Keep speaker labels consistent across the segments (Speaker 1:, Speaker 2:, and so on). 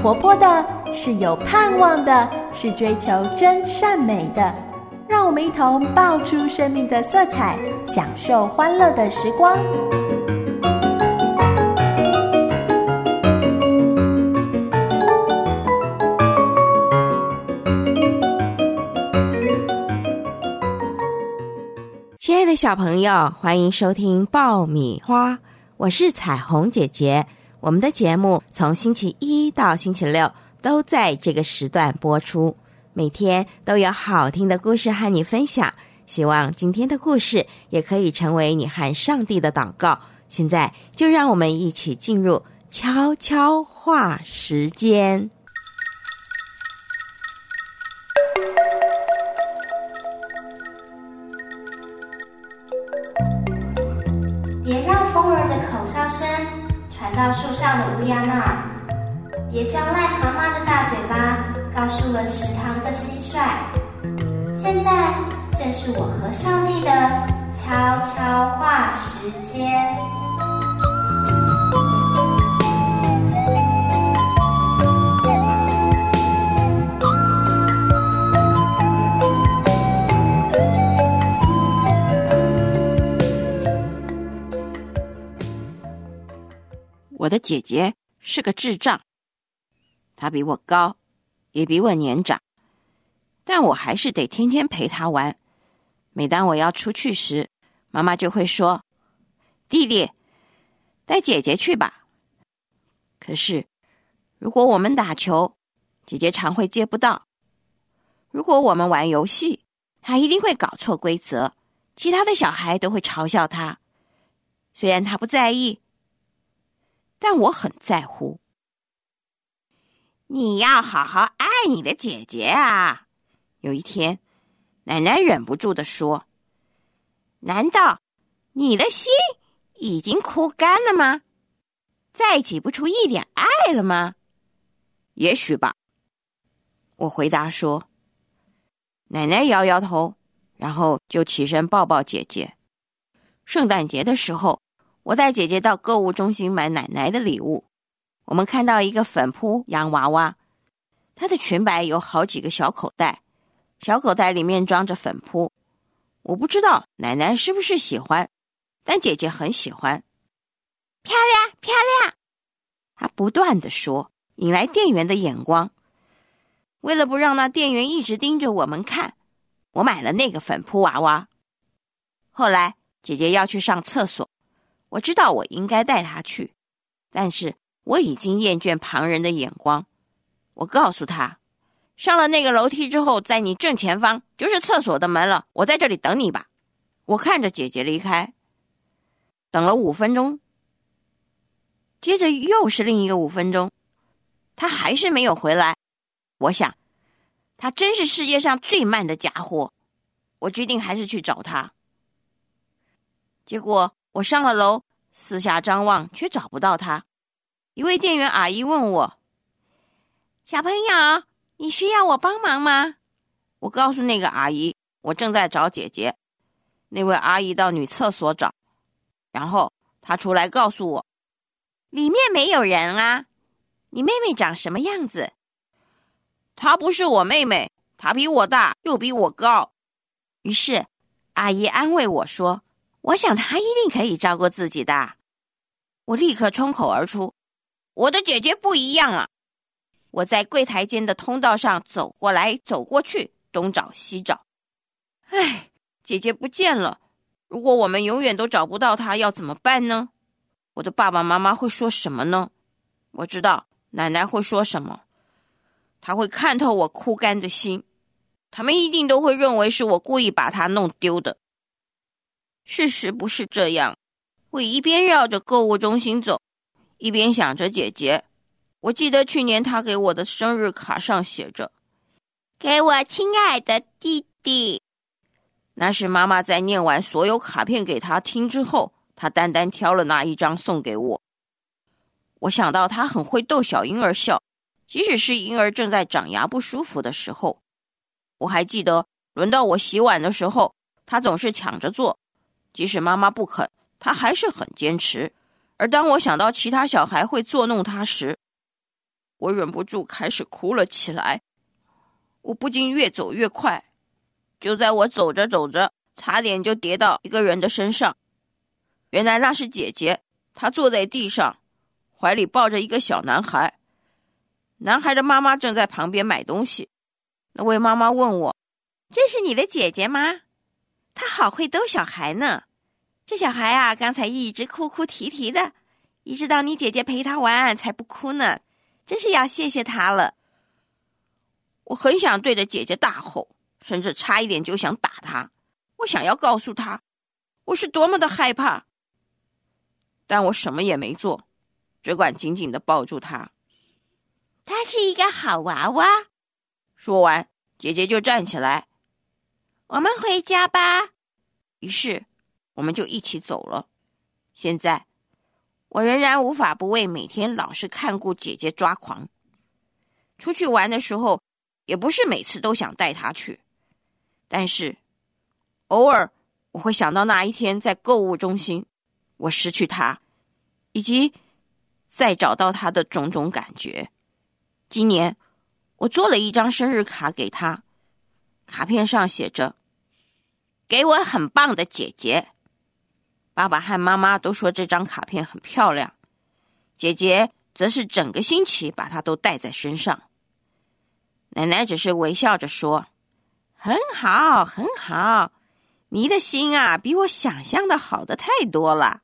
Speaker 1: 活泼的，是有盼望的，是追求真善美的。让我们一同爆出生命的色彩，享受欢乐的时光。
Speaker 2: 亲爱的小朋友，欢迎收听爆米花，我是彩虹姐姐。我们的节目从星期一到星期六都在这个时段播出，每天都有好听的故事和你分享。希望今天的故事也可以成为你和上帝的祷告。现在就让我们一起进入悄悄话时间。
Speaker 3: 别让风儿的口哨声传到树上的乌鸦那儿，别将癞蛤蟆的大嘴巴告诉了池塘的蟋蟀。现在正是我和上帝的悄悄话时间。
Speaker 2: 我的姐姐是个智障，她比我高，也比我年长，但我还是得天天陪她玩。每当我要出去时，妈妈就会说：“弟弟，带姐姐去吧。”可是，如果我们打球，姐姐常会接不到；如果我们玩游戏，她一定会搞错规则，其他的小孩都会嘲笑她。虽然她不在意，但我很在乎。你要好好爱你的姐姐啊！有一天，奶奶忍不住地说：“难道你的心已经枯干了吗？再挤不出一点爱了吗？”也许吧，我回答说。奶奶摇摇头，然后就起身抱抱姐姐。圣诞节的时候，我带姐姐到购物中心买奶奶的礼物。我们看到一个粉扑洋娃娃，她的裙摆有好几个小口袋，小口袋里面装着粉扑。我不知道奶奶是不是喜欢，但姐姐很喜欢。漂亮漂亮，她不断地说，引来店员的眼光。为了不让那店员一直盯着我们看，我买了那个粉扑娃娃。后来姐姐要去上厕所，我知道我应该带她去，但是我已经厌倦旁人的眼光。我告诉她，上了那个楼梯之后，在你正前方就是厕所的门了，我在这里等你吧。我看着姐姐离开，等了5分钟，接着又是另一个5分钟，她还是没有回来。我想，她真是世界上最慢的家伙。我决定还是去找她。结果我上了楼，四下张望，却找不到她。一位店员阿姨问我：“小朋友，你需要我帮忙吗？”我告诉那个阿姨，我正在找姐姐。那位阿姨到女厕所找，然后她出来告诉我，里面没有人啊。你妹妹长什么样子？她不是我妹妹，她比我大，又比我高。于是阿姨安慰我说，我想她一定可以照顾自己的。我立刻冲口而出，我的姐姐不一样啊！我在柜台间的通道上走过来走过去，东找西找。唉，姐姐不见了。如果我们永远都找不到她，要怎么办呢？我的爸爸妈妈会说什么呢？我知道奶奶会说什么，她会看透我枯干的心，他们一定都会认为是我故意把她弄丢的。事实不是这样。我一边绕着购物中心走，一边想着姐姐。我记得去年她给我的生日卡上写着，给我亲爱的弟弟。那是妈妈在念完所有卡片给她听之后，她单单挑了那一张送给我。我想到她很会逗小婴儿笑，即使是婴儿正在长牙不舒服的时候。我还记得轮到我洗碗的时候，她总是抢着做，即使妈妈不肯，她还是很坚持。而当我想到其他小孩会作弄她时， 我忍不住开始哭了起来。我不禁越走越快，就在我走着走着，差点就跌到一个人的身上。原来那是姐姐，她坐在地上，怀里抱着一个小男孩。男孩的妈妈正在旁边买东西。那位妈妈问我，这是你的姐姐吗？她好会逗小孩呢。这小孩啊，刚才一直哭哭啼啼的，一直到你姐姐陪他玩才不哭呢，真是要谢谢她了。我很想对着姐姐大吼，甚至差一点就想打她。我想要告诉她，我是多么的害怕。但我什么也没做，只管紧紧地抱住她。她是一个好娃娃。说完，姐姐就站起来，我们回家吧。于是我们就一起走了。现在我仍然无法不为每天老是看顾姐姐抓狂。出去玩的时候，也不是每次都想带她去，但是偶尔我会想到那一天在购物中心，我失去她，以及再找到她的种种感觉。今年我做了一张生日卡给她，卡片上写着，给我很棒的姐姐。爸爸和妈妈都说这张卡片很漂亮，姐姐则是整个星期把它都带在身上。奶奶只是微笑着说，很好很好，你的心啊，比我想象的好的太多了。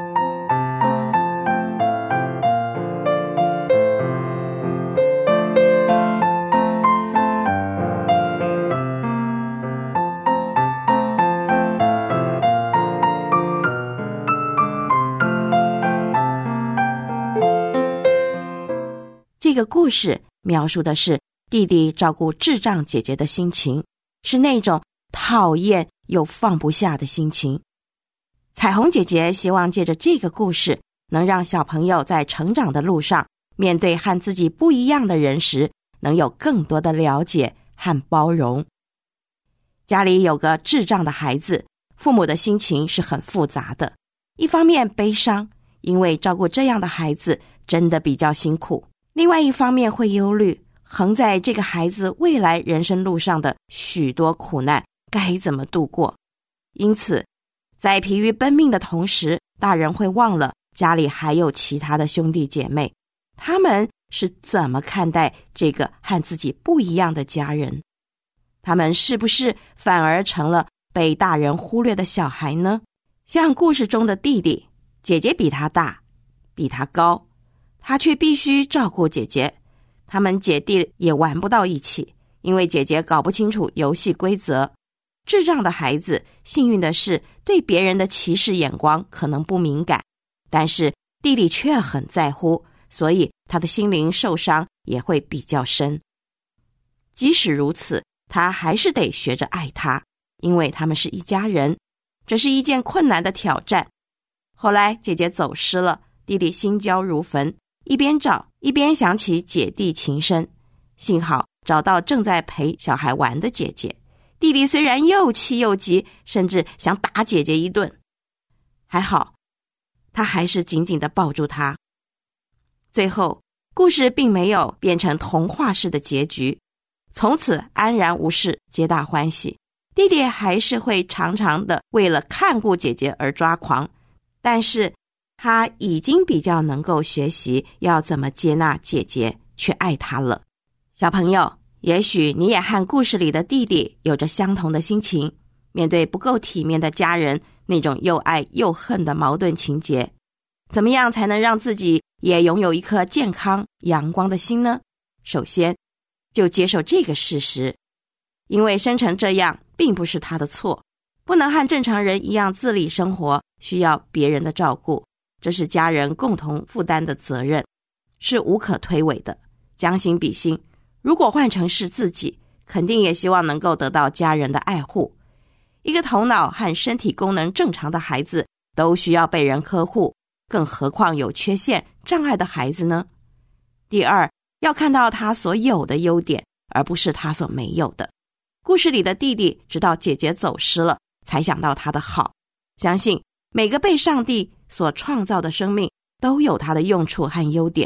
Speaker 4: 这个故事描述的是弟弟照顾智障姐姐的心情，是那种讨厌又放不下的心情。彩虹姐姐希望借着这个故事，能让小朋友在成长的路上，面对和自己不一样的人时，能有更多的了解和包容。家里有个智障的孩子，父母的心情是很复杂的。一方面悲伤，因为照顾这样的孩子真的比较辛苦；另外一方面会忧虑，横在这个孩子未来人生路上的许多苦难该怎么度过。因此在疲于奔命的同时，大人会忘了家里还有其他的兄弟姐妹，他们是怎么看待这个和自己不一样的家人？他们是不是反而成了被大人忽略的小孩呢？像故事中的弟弟，姐姐比他大，比他高，他却必须照顾姐姐。他们姐弟也玩不到一起，因为姐姐搞不清楚游戏规则。智障的孩子幸运的是，对别人的歧视眼光可能不敏感，但是弟弟却很在乎，所以他的心灵受伤也会比较深。即使如此，他还是得学着爱他，因为他们是一家人。这是一件困难的挑战。后来姐姐走失了，弟弟心焦如焚，一边找一边想起姐弟情深。幸好找到正在陪小孩玩的姐姐，弟弟虽然又气又急，甚至想打姐姐一顿，还好他还是紧紧地抱住她。最后故事并没有变成童话式的结局，从此安然无事，皆大欢喜。弟弟还是会常常的为了看顾姐姐而抓狂，但是他已经比较能够学习要怎么接纳姐姐，去爱她了。小朋友，也许你也和故事里的弟弟有着相同的心情，面对不够体面的家人，那种又爱又恨的矛盾情节，怎么样才能让自己也拥有一颗健康阳光的心呢？首先就接受这个事实，因为生成这样并不是他的错，不能和正常人一样自理生活，需要别人的照顾，这是家人共同负担的责任，是无可推诿的。将心比心，如果换成是自己，肯定也希望能够得到家人的爱护。一个头脑和身体功能正常的孩子都需要被人呵护，更何况有缺陷障碍的孩子呢？第二，要看到他所有的优点，而不是他所没有的。故事里的弟弟直到姐姐走失了，才想到他的好。相信每个被上帝所创造的生命都有他的用处和优点，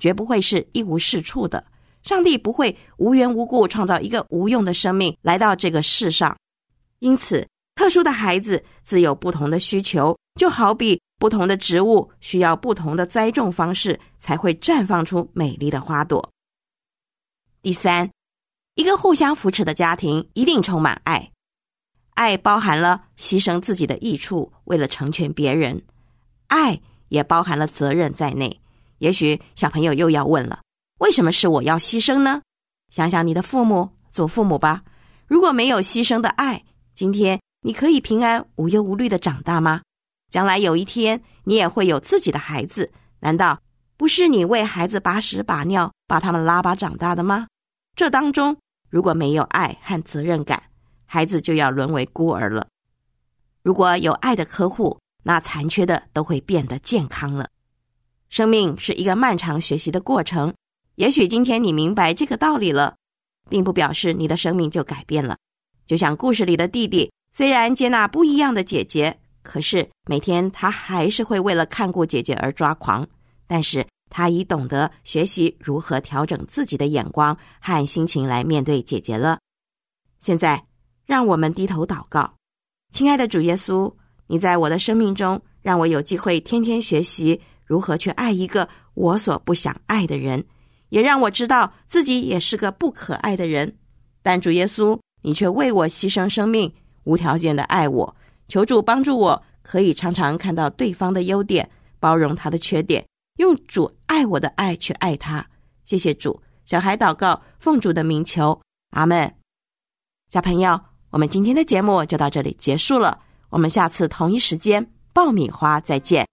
Speaker 4: 绝不会是一无是处的。上帝不会无缘无故创造一个无用的生命来到这个世上。因此，特殊的孩子自有不同的需求，就好比不同的植物需要不同的栽种方式，才会绽放出美丽的花朵。第三，一个互相扶持的家庭一定充满爱。爱包含了牺牲自己的益处，为了成全别人。爱也包含了责任在内。也许小朋友又要问了，为什么是我要牺牲呢？想想你的父母、祖父母吧。如果没有牺牲的爱，今天你可以平安无忧无虑地长大吗？将来有一天你也会有自己的孩子，难道不是你为孩子把屎把尿，把他们拉拔长大的吗？这当中如果没有爱和责任感，孩子就要沦为孤儿了。如果有爱的呵护，那残缺的都会变得健康了。生命是一个漫长学习的过程，也许今天你明白这个道理了，并不表示你的生命就改变了。就像故事里的弟弟，虽然接纳不一样的姐姐，可是每天他还是会为了看顾姐姐而抓狂，但是他已懂得学习如何调整自己的眼光和心情来面对姐姐了。现在让我们低头祷告。亲爱的主耶稣，你在我的生命中，让我有机会天天学习如何去爱一个我所不想爱的人，也让我知道自己也是个不可爱的人。但主耶稣，你却为我牺牲生命，无条件的爱我。求主帮助我，可以常常看到对方的优点，包容他的缺点，用主爱我的爱去爱他。谢谢主。小孩祷告，奉主的名求，阿们。小朋友，我们今天的节目就到这里结束了，我们下次同一时间爆米花再见。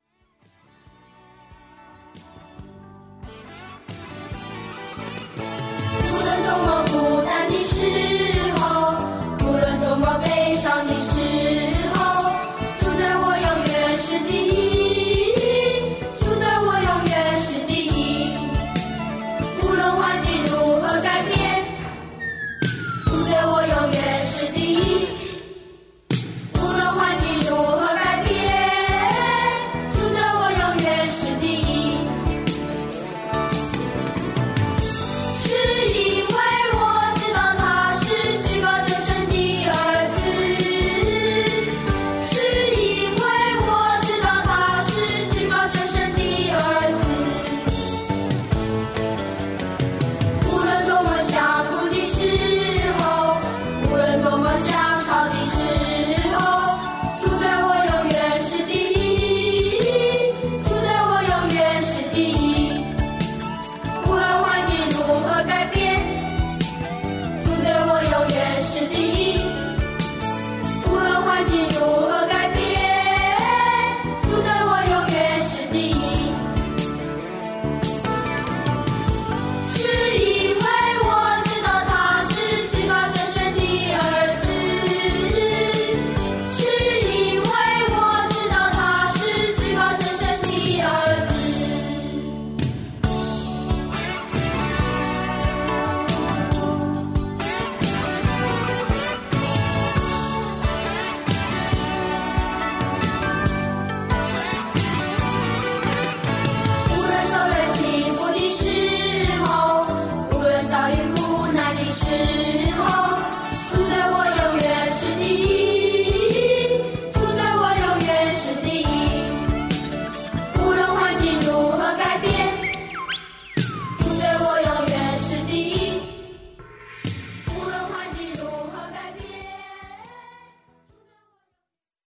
Speaker 5: 无论多么孤单的时